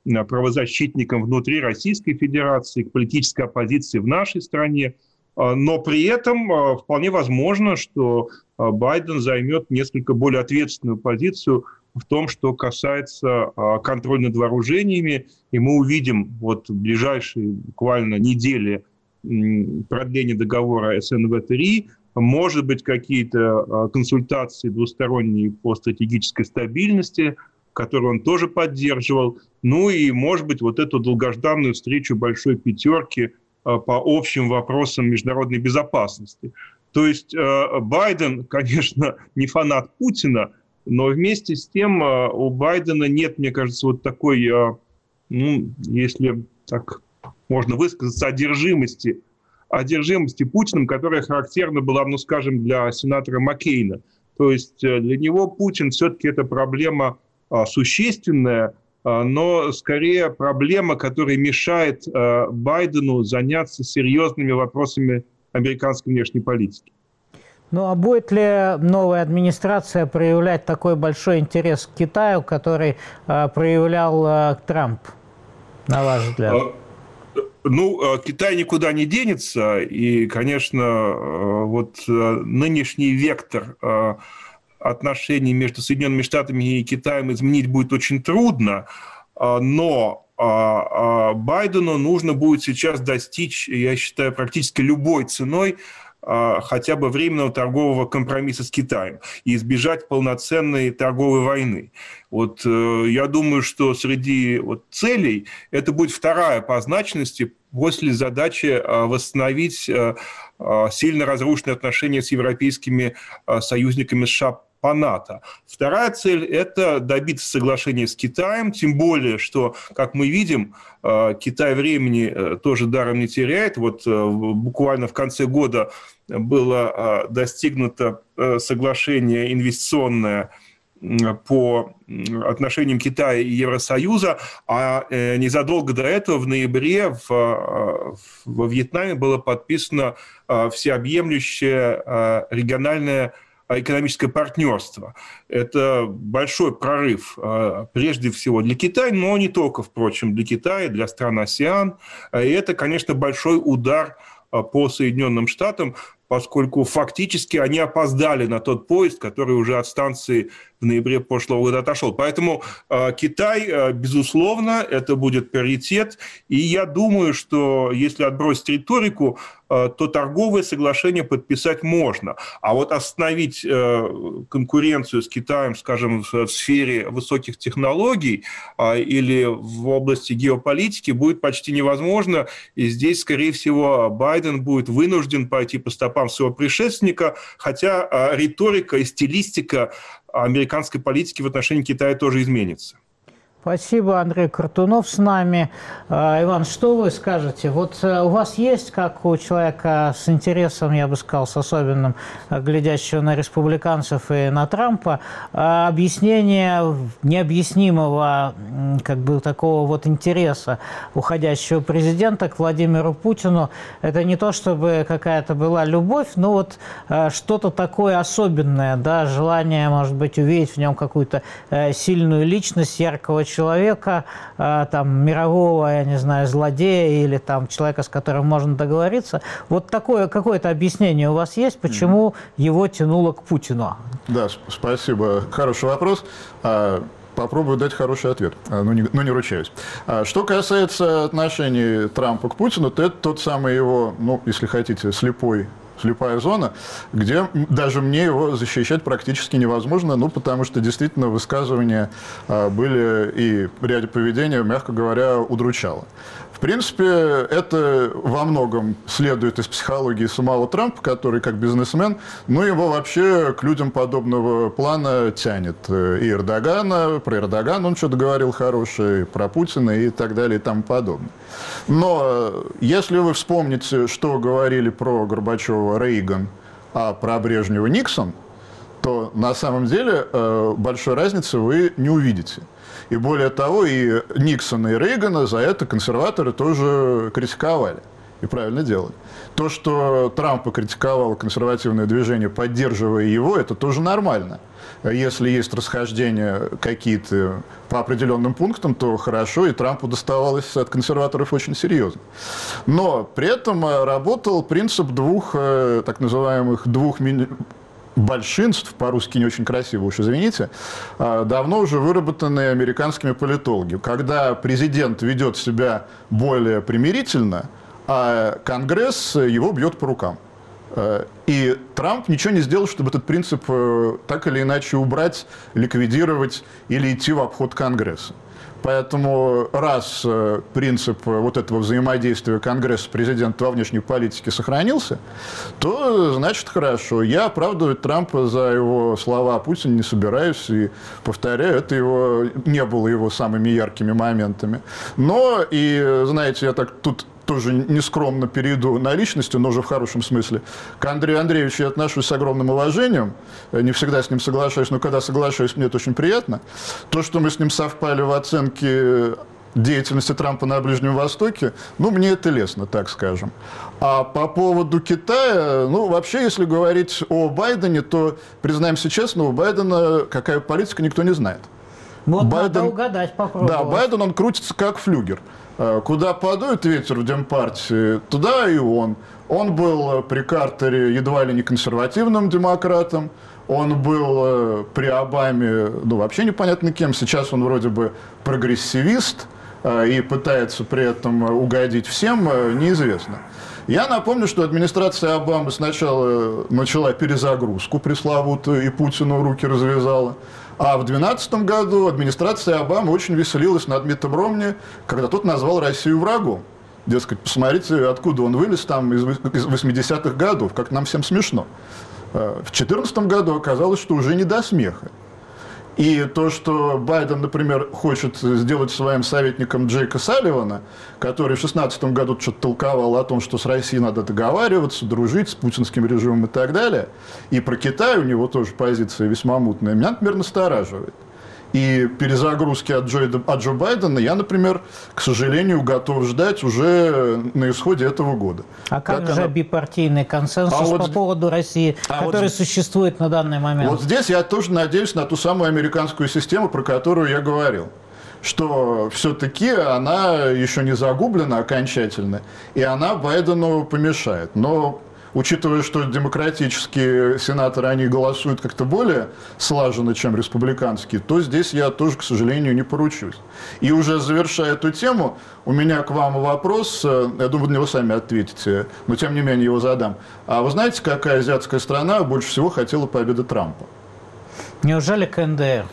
[SPEAKER 6] правозащитникам внутри Российской Федерации, к политической оппозиции в нашей стране. Но при этом вполне возможно, что Байден займет несколько более ответственную позицию в том, что касается контроля над вооружениями. И мы увидим вот в ближайшие буквально недели продление договора эс эн вэ три, может быть, какие-то консультации двусторонние по стратегической стабильности, которую он тоже поддерживал. Ну и, может быть, вот эту долгожданную встречу большой пятерки по общим вопросам международной безопасности. То есть Байден, конечно, не фанат Путина, но вместе с тем у Байдена нет, мне кажется, вот такой, ну, если так можно высказаться, одержимости, одержимости Путиным, которая характерна была, ну, скажем, для сенатора Маккейна. То есть для него Путин все-таки это проблема существенная, но скорее проблема, которая мешает Байдену заняться серьезными вопросами американской внешней политики.
[SPEAKER 1] Ну а будет ли новая администрация проявлять такой большой интерес к Китаю, который проявлял Трамп, на ваш взгляд?
[SPEAKER 6] Ну, Китай никуда не денется, и, конечно, вот нынешний вектор отношений между Соединенными Штатами и Китаем изменить будет очень трудно, но Байдену нужно будет сейчас достичь, я считаю, практически любой ценой хотя бы временного торгового компромисса с Китаем и избежать полноценной торговой войны. Вот я думаю, что среди вот целей это будет вторая по значимости после задачи восстановить сильно разрушенные отношения с европейскими союзниками США по НАТО. Вторая цель – это добиться соглашения с Китаем, тем более, что, как мы видим, Китай времени тоже даром не теряет. Вот буквально в конце года было достигнуто соглашение инвестиционное по отношениям Китая и Евросоюза, а незадолго до этого, в ноябре, в, во Вьетнаме было подписано всеобъемлющее региональное экономическое партнерство. Это большой прорыв, прежде всего, для Китая, но не только, впрочем, для Китая, для стран АСЕАН. И это, конечно, большой удар по Соединенным Штатам, поскольку фактически они опоздали на тот поезд, который уже от станции в ноябре прошлого года отошел. Поэтому э, Китай, э, безусловно, это будет приоритет. И я думаю, что если отбросить риторику, э, то торговые соглашения подписать можно. А вот остановить э, конкуренцию с Китаем, скажем, в, в сфере высоких технологий э, или в области геополитики будет почти невозможно. И здесь, скорее всего, Байден будет вынужден пойти по стопам своего предшественника, хотя э, риторика и стилистика американской политики в отношении Китая тоже изменится.
[SPEAKER 1] Спасибо, Андрей Картунов с нами. Иван, что вы скажете? Вот у вас есть, как у человека с интересом, я бы сказал, с особенным, глядящего на республиканцев и на Трампа, объяснение необъяснимого, как бы, такого вот интереса уходящего президента к Владимиру Путину? Это не то, чтобы какая-то была любовь, но вот что-то такое особенное, да, желание, может быть, увидеть в нем какую-то сильную личность, яркого человека, человека, там, мирового, я не знаю, злодея или там человека, с которым можно договориться. Вот такое какое-то объяснение у вас есть, почему mm-hmm. его тянуло к Путину? Да, спасибо. Хороший вопрос. Попробую дать хороший ответ, но не, но не ручаюсь. Что касается отношений Трампа к Путину, то это тот самый его, ну, если хотите, слепой слепая зона, где даже мне его защищать практически невозможно, ну, потому что действительно высказывания а, были и ряде поведения, мягко говоря, удручало. В принципе, это во многом следует из психологии самого Трампа, который как бизнесмен, но его вообще к людям подобного плана тянет. И Эрдогана, про Эрдогана он что-то говорил хорошее, про Путина и так далее и тому подобное. Но если вы вспомните, что говорили про Горбачева Рейган, а про Брежнева Никсон, то на самом деле большой разницы вы не увидите. И более того, и Никсона, и Рейгана за это консерваторы тоже критиковали.
[SPEAKER 3] И правильно делает. То, что Трамп критиковал консервативное движение, поддерживая его, это тоже нормально. Если есть расхождения какие-то по определенным пунктам, то хорошо, и Трампу доставалось от консерваторов очень серьезно. Но при этом работал принцип двух, так называемых, двух большинств, по-русски не очень красиво, уж извините, давно уже выработанные американскими политологами. Когда президент ведет себя более примирительно, а Конгресс его бьет по рукам. И Трамп ничего не сделал, чтобы этот принцип так или иначе убрать, ликвидировать или идти в обход Конгресса. Поэтому раз принцип вот этого взаимодействия Конгресса-президента во внешней политике сохранился, то значит хорошо. Я оправдывать Трампа за его слова о Путине не собираюсь. И, повторяю, это его, не было его самыми яркими моментами. Но, и знаете, я так тут тоже нескромно перейду на личности, но уже в хорошем смысле. К Андрею Андреевичу я отношусь с огромным уважением. Не всегда с ним соглашаюсь, но когда соглашаюсь, мне это очень приятно. То, что мы с ним совпали в оценке деятельности Трампа на Ближнем Востоке, ну, мне это лестно, так скажем. А по поводу Китая, ну, вообще, если говорить о Байдене, то, признаемся честно, у Байдена какая политика, никто не знает.
[SPEAKER 1] Вот
[SPEAKER 3] Байден,
[SPEAKER 1] надо угадать, попробовать.
[SPEAKER 3] Да, Байден, он крутится как флюгер. Куда подует ветер в Демпартии, туда и он. Он был при Картере едва ли не консервативным демократом. Он был при Обаме, ну, вообще непонятно кем. Сейчас он вроде бы прогрессивист и пытается при этом угодить всем, неизвестно. Я напомню, что администрация Обамы сначала начала перезагрузку пресловутую и Путину руки развязала. А в две тысячи двенадцатом году администрация Обамы очень веселилась над Миттом Ромни, когда тот назвал Россию врагом. Дескать, посмотрите, откуда он вылез там из восьмидесятых годов, как нам всем смешно. В две тысячи четырнадцатом году оказалось, что уже не до смеха. И то, что Байден, например, хочет сделать своим советником Джейка Салливана, который в две тысячи шестнадцатом году что-то толковал о том, что с Россией надо договариваться, дружить с путинским режимом и так далее, и про Китай у него тоже позиция весьма мутная, меня, например, настораживает. И перезагрузки от Джо, от Джо Байдена я, например, к сожалению, готов ждать уже на исходе этого года.
[SPEAKER 1] А как, как же
[SPEAKER 3] она...
[SPEAKER 1] бипартийный консенсус а по вот... поводу России, а который вот... существует на данный момент?
[SPEAKER 3] Вот здесь я тоже надеюсь на ту самую американскую систему, про которую я говорил. Что все-таки она еще не загублена окончательно, и она Байдену помешает. Но учитывая, что демократические сенаторы, они голосуют как-то более слаженно, чем республиканские, то здесь я тоже, к сожалению, не поручусь. И уже завершая эту тему, у меня к вам вопрос, я думаю, на него сами ответите, но тем не менее его задам. А вы знаете, какая азиатская страна больше всего хотела победы Трампа?
[SPEAKER 1] Неужели КНДР?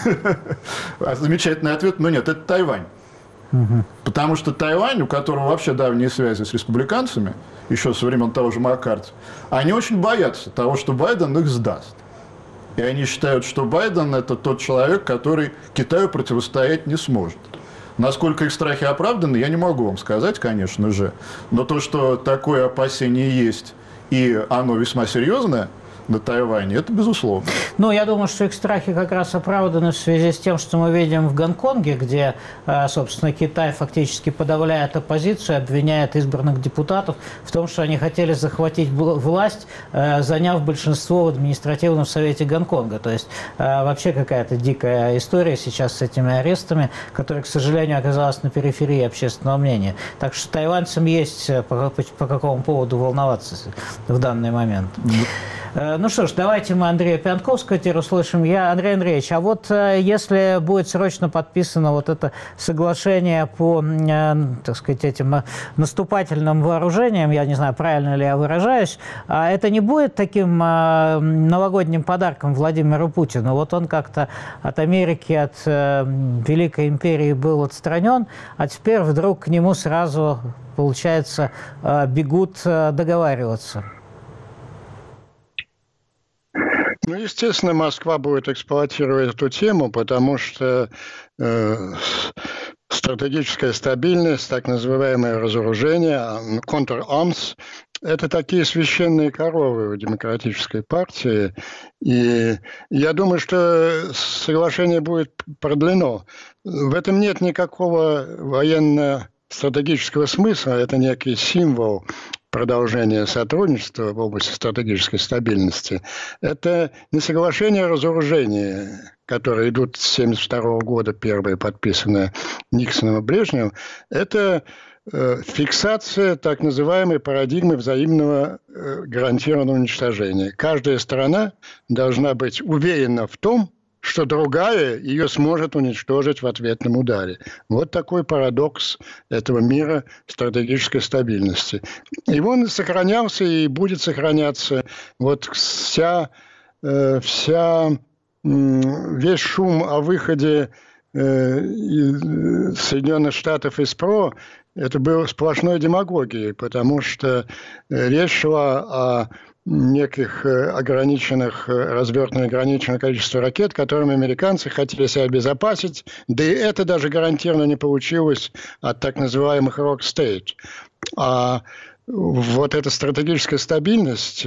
[SPEAKER 3] Замечательный ответ, но нет, это Тайвань. Угу. Потому что Тайвань, у которого вообще давние связи с республиканцами, еще со времен того же Маккарти, они очень боятся того, что Байден их сдаст. И они считают, что Байден – это тот человек, который Китаю противостоять не сможет. Насколько их страхи оправданы, я не могу вам сказать, конечно же. Но то, что такое опасение есть, и оно весьма серьезное, на Тайване, это безусловно.
[SPEAKER 1] Ну, я думаю, что их страхи как раз оправданы в связи с тем, что мы видим в Гонконге, где, собственно, Китай фактически подавляет оппозицию, обвиняет избранных депутатов в том, что они хотели захватить власть, заняв большинство в административном совете Гонконга. То есть вообще какая-то дикая история сейчас с этими арестами, которая, к сожалению, оказалась на периферии общественного мнения. Так что тайваньцам есть по, по, по какому поводу волноваться в данный момент. Ну что ж, давайте мы Андрея Пьянковского теперь услышим. Я, Андрей Андреевич, а вот если будет срочно подписано вот это соглашение по, так сказать, этим наступательным вооружениям, я не знаю, правильно ли я выражаюсь, это не будет таким новогодним подарком Владимиру Путину? Вот он как-то от Америки, от Великой империи был отстранен, а теперь вдруг к нему сразу, получается, бегут договариваться.
[SPEAKER 4] Ну, естественно, Москва будет эксплуатировать эту тему, потому что э, стратегическая стабильность, так называемое разоружение, контр-армс, это такие священные коровы в демократической партии. И я думаю, что соглашение будет продлено. В этом нет никакого военно стратегического смысла, это некий символ продолжения сотрудничества в области стратегической стабильности. Это не соглашение о разоружении, которые идут с тысяча девятьсот семьдесят второго года, первые подписанные Никсоном и Брежневым. Это э, фиксация так называемой парадигмы взаимного э, гарантированного уничтожения. Каждая сторона должна быть уверена в том, что другая ее сможет уничтожить в ответном ударе. Вот такой парадокс этого мира стратегической стабильности. И он сохранялся и будет сохраняться. Вот вся, э, вся, весь шум о выходе э, Соединенных Штатов из ПРО – это было сплошной демагогией, потому что речь шла о неких ограниченных, развертных ограниченное количество ракет, которыми американцы хотели себя обезопасить, да и это даже гарантированно не получилось от так называемых Rock State. А вот эта стратегическая стабильность,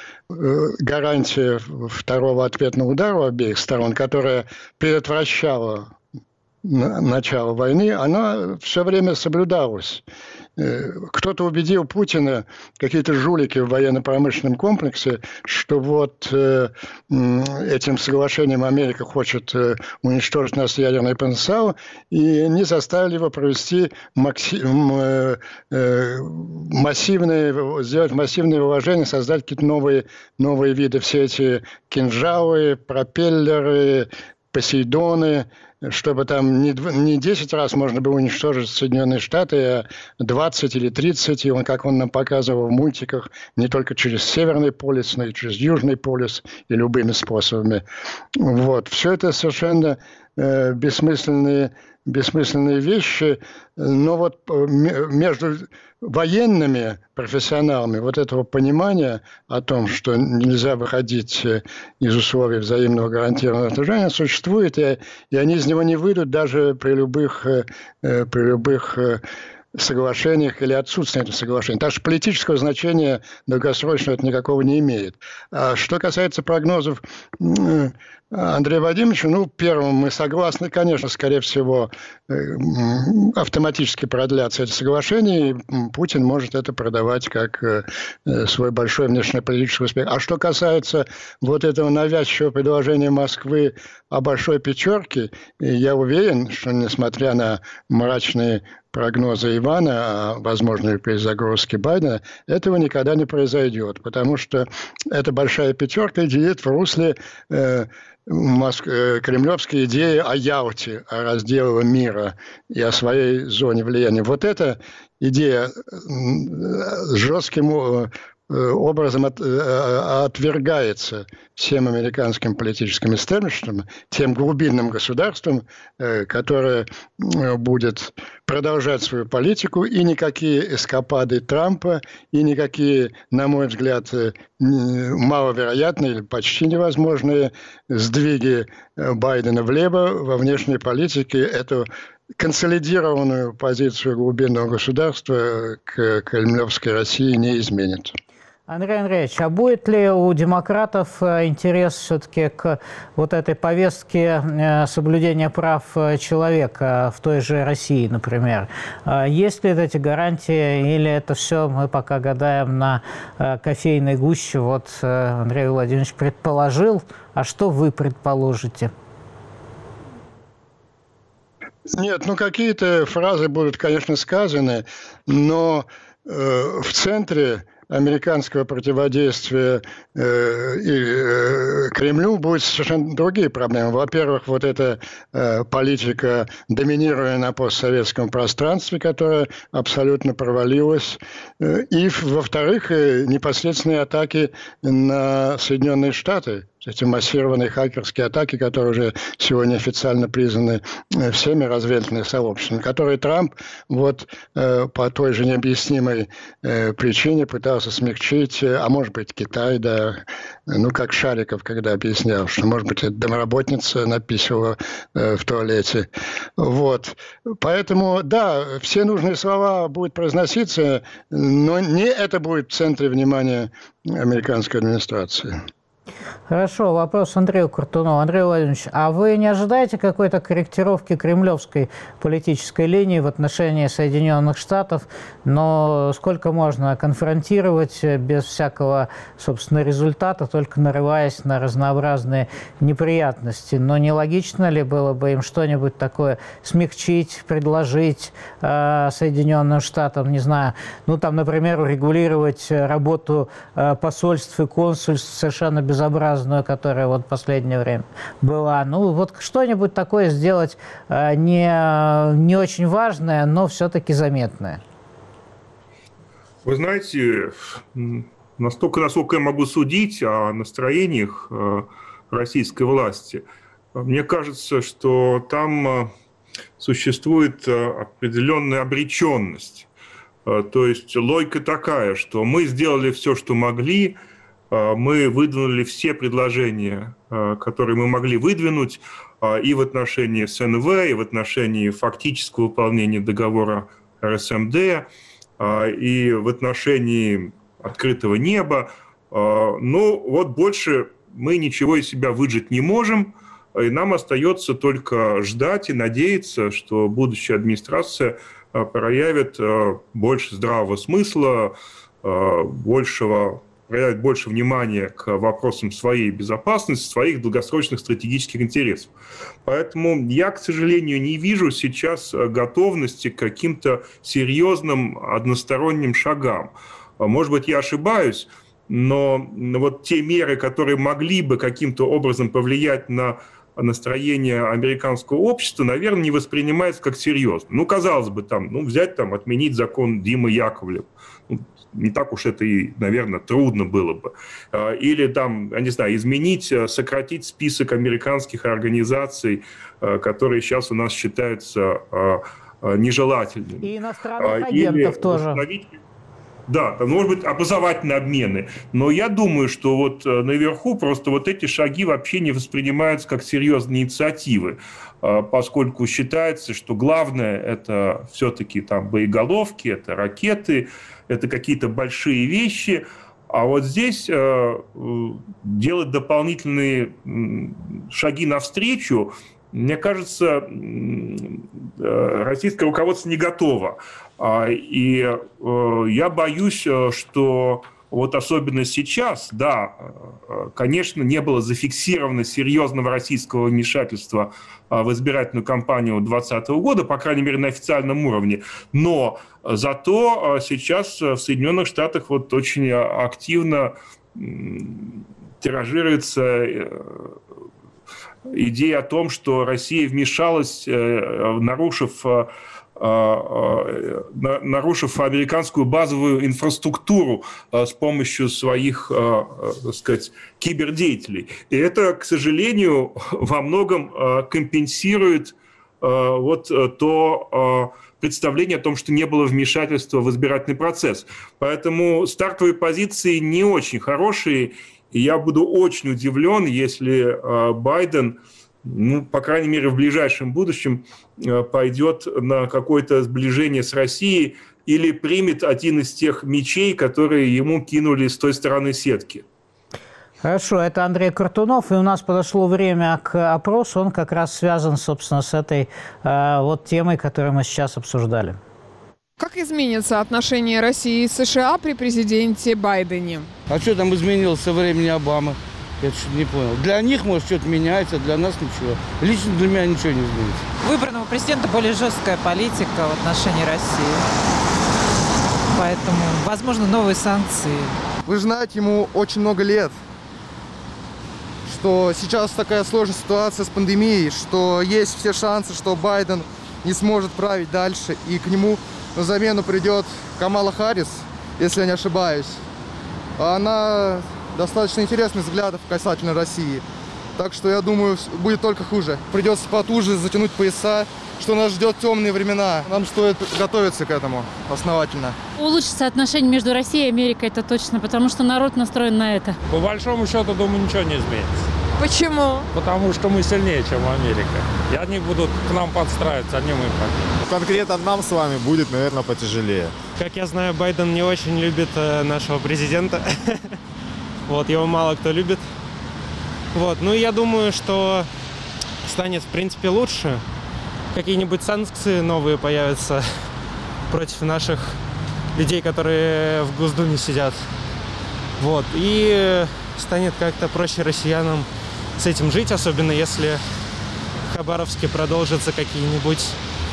[SPEAKER 4] гарантия второго ответного удара у обеих сторон, которая предотвращала начало войны, она все время соблюдалась. Кто-то убедил Путина, какие-то жулики в военно-промышленном комплексе, что вот э, этим соглашением Америка хочет э, уничтожить наш ядерный потенциал, и не заставили его провести макси- э, э, массивные, сделать массивные вложения, создать какие-то новые, новые виды, все эти кинжалы, пропеллеры, Посейдоны, чтобы там не, не десять раз можно было уничтожить Соединенные Штаты, а двадцать или тридцать, и он, как он нам показывал в мультиках, не только через Северный полюс, но и через Южный полюс, и любыми способами. Вот. Все это совершенно э, бессмысленные, бессмысленные вещи, но вот между военными профессионалами вот этого понимания о том, что нельзя выходить из условий взаимного гарантированного уничтожения, существует, и, и они из него не выйдут даже при любых, при любых соглашениях или отсутствии этого соглашения. Так что политического значения долгосрочного это никакого не имеет. А что касается прогнозов Андрея Владимировича, ну, первым мы согласны, конечно, скорее всего, автоматически продлятся эти соглашения, и Путин может это продавать как свой большой внешнеполитический успех. А что касается вот этого навязчивого предложения Москвы о большой пятерке, я уверен, что несмотря на мрачные прогнозы Ивана о возможной перезагрузке Байдена, этого никогда не произойдет, потому что эта большая пятерка идет в русле э, Моск... э, кремлевской идеи о Ялте, о разделе мира и о своей зоне влияния. Вот эта идея э, жестким образом от, отвергается всем американским политическим истеблишментом, тем глубинным государством, которое будет продолжать свою политику, и никакие эскапады Трампа, и никакие, на мой взгляд, маловероятные или почти невозможные сдвиги Байдена влево во внешней политике эту консолидированную позицию глубинного государства к кремлевской России не изменит.
[SPEAKER 1] Андрей Андреевич, а будет ли у демократов интерес все-таки к вот этой повестке соблюдения прав человека в той же России, например? Есть ли эти гарантии, или это все мы пока гадаем на кофейной гуще? Вот Андрей Владимирович предположил, а что вы предположите?
[SPEAKER 4] Нет, ну какие-то фразы будут, конечно, сказаны, но э, в центре американского противодействия э, и, э, Кремлю будут совершенно другие проблемы. Во-первых, вот эта э, политика доминирования на постсоветском пространстве, которая абсолютно провалилась. Э, и, во-вторых, э, непосредственные атаки на Соединенные Штаты. Эти массированные хакерские атаки, которые уже сегодня официально признаны всеми разведывательными сообществами, которые Трамп вот э, по той же необъяснимой э, причине пытался смягчить, а может быть Китай, да, ну как Шариков, когда объяснял, что может быть это домработница написала э, в туалете. Вот. Поэтому, да, все нужные слова будут произноситься, но не это будет в центре внимания американской администрации.
[SPEAKER 1] Хорошо, вопрос Андрею Картунову. Андрей Владимирович, а вы не ожидаете какой-то корректировки кремлевской политической линии в отношении Соединенных Штатов? Но сколько можно конфронтировать без всякого, собственно, результата, только нарываясь на разнообразные неприятности? Но не логично ли было бы им что-нибудь такое смягчить, предложить э, Соединенным Штатам, не знаю, ну там, например, урегулировать работу э, посольств и консульств совершенно безобразно, которая вот в последнее время была. Ну, вот что-нибудь такое сделать э, не, не очень важное, но все-таки заметное.
[SPEAKER 6] Вы знаете, настолько, насколько я могу судить о настроениях э, российской власти, мне кажется, что там э, существует э, определенная обреченность. Э, то есть логика такая, что мы сделали все, что могли. Мы выдвинули все предложения, которые мы могли выдвинуть и в отношении СНВ, и в отношении фактического выполнения договора эр эс эм дэ, и в отношении открытого неба. Ну, вот больше мы ничего из себя выжать не можем, и нам остается только ждать и надеяться, что будущая администрация проявит больше здравого смысла, большего проявить больше внимания к вопросам своей безопасности, своих долгосрочных стратегических интересов. Поэтому я, к сожалению, не вижу сейчас готовности к каким-то серьезным односторонним шагам. Может быть, я ошибаюсь, но вот те меры, которые могли бы каким-то образом повлиять на настроение американского общества, наверное, не воспринимается как серьезно. Ну, казалось бы, там, ну, взять, там, отменить закон Димы Яковлева. Ну, не так уж это и, наверное, трудно было бы. Или там, я не знаю, изменить, сократить список американских организаций, которые сейчас у нас считаются нежелательными.
[SPEAKER 1] И иностранных агентов тоже.
[SPEAKER 6] Да, может быть, образовательные обмены. Но я думаю, что вот наверху просто вот эти шаги вообще не воспринимаются как серьезные инициативы, поскольку считается, что главное – это все-таки там боеголовки, это ракеты, это какие-то большие вещи. А вот здесь э, делать дополнительные шаги навстречу, мне кажется, э, российское руководство не готово. И э, я боюсь, что вот особенно сейчас, да, конечно, не было зафиксировано серьезного российского вмешательства в избирательную кампанию две тысячи двадцатого года, по крайней мере, на официальном уровне, но зато сейчас в Соединенных Штатах вот очень активно тиражируется идея о том, что Россия вмешалась, нарушив нарушив американскую базовую инфраструктуру с помощью своих, так сказать, кибердеятелей. И это, к сожалению, во многом компенсирует вот то представление о том, что не было вмешательства в избирательный процесс. Поэтому стартовые позиции не очень хорошие, и я буду очень удивлен, если Байден, ну, по крайней мере, в ближайшем будущем пойдет на какое-то сближение с Россией или примет один из тех мечей, которые ему кинули с той стороны сетки.
[SPEAKER 1] Хорошо, это Андрей Картунов, и у нас подошло время к опросу, он как раз связан, собственно, с этой э, вот темой, которую мы сейчас обсуждали.
[SPEAKER 7] Как изменится отношение России и США при президенте Байдене?
[SPEAKER 8] А что там изменилось со времени Обамы? Я что-то не понял. Для них, может, что-то меняется, для нас ничего. Лично для меня ничего не изменится.
[SPEAKER 9] Выбранного президента более жесткая политика в отношении России. Поэтому, возможно, новые санкции.
[SPEAKER 10] Вы знаете, ему очень много лет. Что сейчас такая сложная ситуация с пандемией, что есть все шансы, что Байден не сможет править дальше. И к нему на замену придет Камала Харрис, если я не ошибаюсь. Она... достаточно интересных взглядов касательно России. Так что, я думаю, будет только хуже. Придется потуже затянуть пояса, что нас ждет темные времена. Нам стоит готовиться к этому основательно.
[SPEAKER 11] Улучшится отношения между Россией и Америкой, это точно, потому что народ настроен на это.
[SPEAKER 12] По большому счету, думаю, ничего не изменится.
[SPEAKER 7] Почему?
[SPEAKER 12] Потому что мы сильнее, чем Америка. И они будут к нам подстраиваться, а не мы.
[SPEAKER 13] Конкретно нам с вами будет, наверное, потяжелее.
[SPEAKER 14] Как я знаю, Байден не очень любит нашего президента. Вот, его мало кто любит. Вот. Ну, я думаю, что станет, в принципе, лучше. Какие-нибудь санкции новые появятся против наших людей, которые в Госдуме сидят. Вот. И станет как-то проще россиянам с этим жить, особенно если в Хабаровске продолжатся какие-нибудь,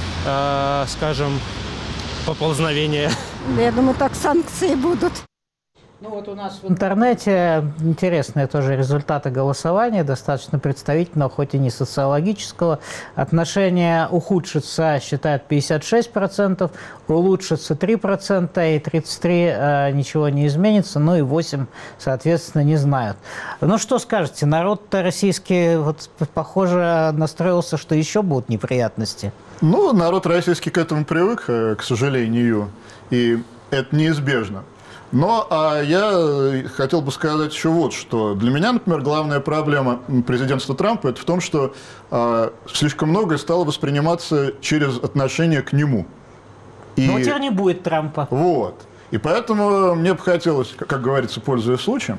[SPEAKER 14] э, скажем, поползновения.
[SPEAKER 15] Я думаю, так санкции будут.
[SPEAKER 1] Ну вот у нас в интернете интересные тоже результаты голосования, достаточно представительного, хоть и не социологического. Отношение ухудшится, считают пятьдесят шесть процентов, улучшится три процента, и тридцать три процента э, ничего не изменится, ну и восемь процентов, соответственно, не знают. Ну что скажете, народ-то российский, вот, похоже, настроился, что еще будут неприятности?
[SPEAKER 3] Ну, народ российский к этому привык, к сожалению, и это неизбежно. Но а я хотел бы сказать еще вот что. Для меня, например, главная проблема президентства Трампа это в том, что а, слишком многое стало восприниматься через отношение к нему. И...
[SPEAKER 1] Но теперь не будет Трампа.
[SPEAKER 3] Вот. И поэтому мне бы хотелось, как говорится, пользуясь случаем,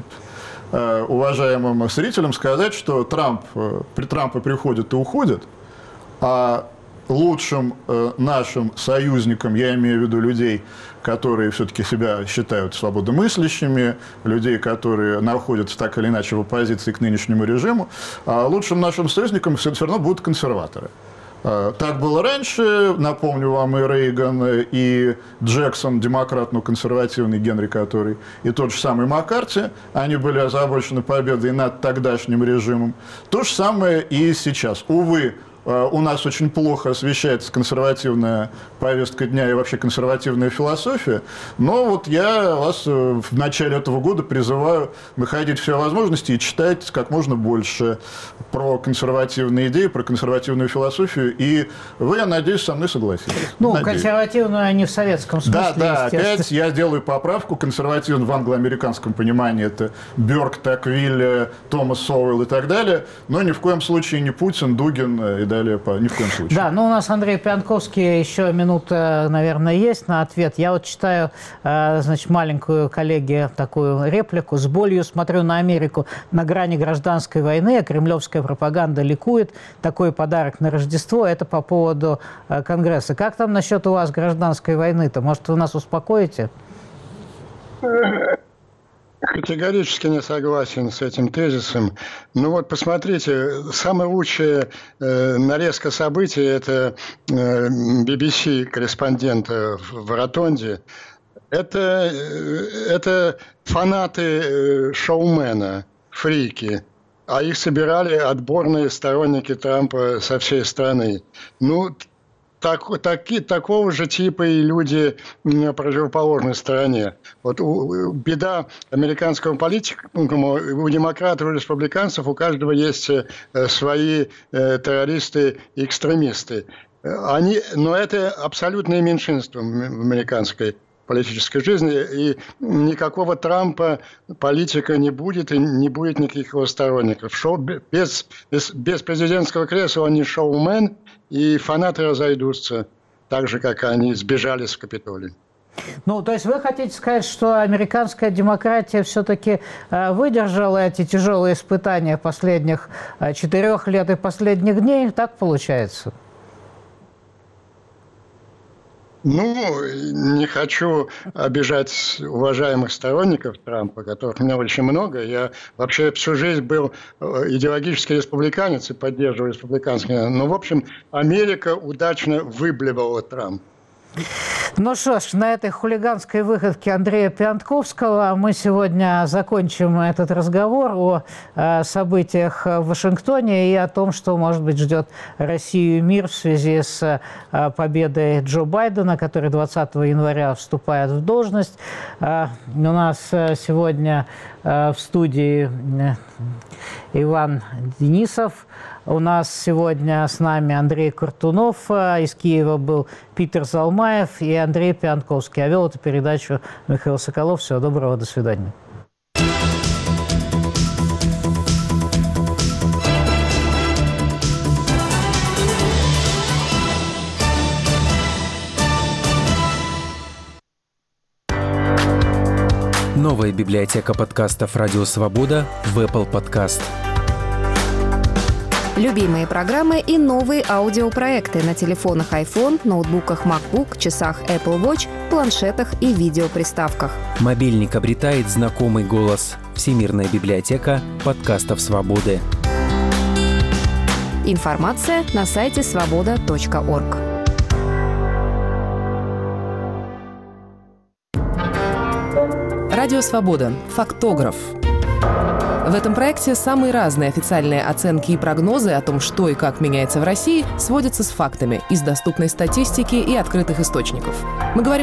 [SPEAKER 3] уважаемым зрителям сказать, что Трамп, при Трампе приходит и уходит, а лучшим э, нашим союзникам, я имею в виду людей, которые все-таки себя считают свободомыслящими, людей, которые находятся так или иначе в оппозиции к нынешнему режиму, а лучшим нашим союзникам все, все равно будут консерваторы. Э, так было раньше, напомню вам, и Рейган, и Джексон, демократ, но консервативный Генри, который, и тот же самый Маккарти, они были озабочены победой над тогдашним режимом. То же самое и сейчас. Увы, у нас очень плохо освещается консервативная повестка дня и вообще консервативная философия. Но вот я вас в начале этого года призываю находить все возможности и читать как можно больше про консервативные идеи, про консервативную философию. И вы, я надеюсь, со мной согласитесь.
[SPEAKER 1] Ну,
[SPEAKER 3] надеюсь.
[SPEAKER 1] Консервативную, а не в советском смысле.
[SPEAKER 3] Да, да, опять я делаю поправку. Консервативный в англо-американском понимании это Бёрк, Таквиль, Томас Соуэлл и так далее. Но ни в коем случае не Путин, Дугин и далее, по, ни в коем случае.
[SPEAKER 1] Да, ну у нас Андрей Пьянковский, еще минута, наверное, есть на ответ. Я вот читаю, значит, маленькую коллеге такую реплику. С болью смотрю на Америку на грани гражданской войны, а кремлевская пропаганда ликует. Такой подарок на Рождество. Это по поводу Конгресса. Как там насчет у вас гражданской войны-то? Может, вы нас успокоите?
[SPEAKER 4] Категорически не согласен с этим тезисом. Ну вот, посмотрите, самая лучшая э, нарезка событий – это э, би би си-корреспондента в, в Ротонде. Это, э, это фанаты э, шоумена, фрики. А их собирали отборные сторонники Трампа со всей страны. Ну, Так, таки, такого же типа и люди на противоположной стороне. Вот у, беда американского политика, у демократов и республиканцев у каждого есть э, свои э, террористы и экстремисты. Они, но это абсолютное меньшинство в американской политической жизни, и никакого Трампа политика не будет, и не будет никаких его сторонников. Шоу, без, без, без президентского кресла он не шоумен, и фанаты разойдутся, так же, как они сбежали с Капитолия.
[SPEAKER 1] Ну, то есть вы хотите сказать, что американская демократия все-таки э, выдержала эти тяжелые испытания последних э, четырех лет и последних дней? Так получается?
[SPEAKER 4] Ну, не хочу обижать уважаемых сторонников Трампа, которых у меня очень много. Я вообще всю жизнь был идеологический республиканец и поддерживал республиканское. Но, в общем, Америка удачно выблевала Трампа.
[SPEAKER 1] Ну что ж, на этой хулиганской выходке Андрея Пьянковского мы сегодня закончим этот разговор о э, событиях в Вашингтоне и о том, что, может быть, ждет Россию и мир в связи с э, победой Джо Байдена, который двадцатого января вступает в должность. Э, у нас сегодня э, в студии э, Иван Денисов. У нас сегодня с нами Андрей Картунов, из Киева был Питер Залмаев и Андрей Пьянковский. А вел эту передачу Михаил Соколов. Всего доброго, до свидания.
[SPEAKER 16] Новая библиотека подкастов «Радио Свобода» в Apple Podcast. Любимые программы и новые аудиопроекты на телефонах iPhone, ноутбуках MacBook, часах Apple Watch, планшетах и видеоприставках.
[SPEAKER 17] Мобильник обретает знакомый голос. Всемирная библиотека подкастов «Свободы».
[SPEAKER 16] Информация на сайте свобода точка орг.
[SPEAKER 18] Радио «Свобода». Фактограф. В этом проекте самые разные официальные оценки и прогнозы о том, что и как меняется в России, сводятся с фактами из доступной статистики и открытых источников. Мы говорим